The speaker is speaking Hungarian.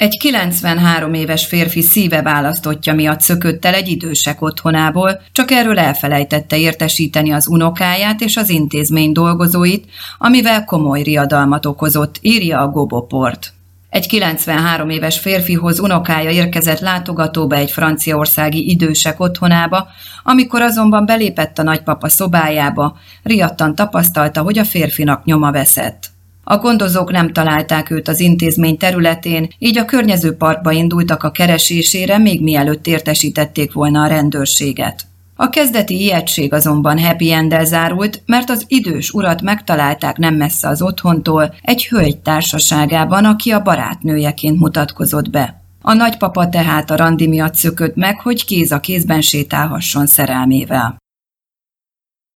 Egy 93 éves férfi szíve választottja miatt szökött el egy idősek otthonából, csak erről elfelejtette értesíteni az unokáját és az intézmény dolgozóit, amivel komoly riadalmat okozott, írja a Goboport. Egy 93 éves férfihoz unokája érkezett látogatóba egy franciaországi idősek otthonába, amikor azonban belépett a nagypapa szobájába, riadtan tapasztalta, hogy a férfinak nyoma veszett. A gondozók nem találták őt az intézmény területén, így a környező parkba indultak a keresésére, még mielőtt értesítették volna a rendőrséget. A kezdeti ijegység azonban happy enddel zárult, mert az idős urat megtalálták nem messze az otthontól, egy hölgy társaságában, aki a barátnőjeként mutatkozott be. A nagypapa tehát a randi miatt szökött meg, hogy kéz a kézben sétálhasson szerelmével.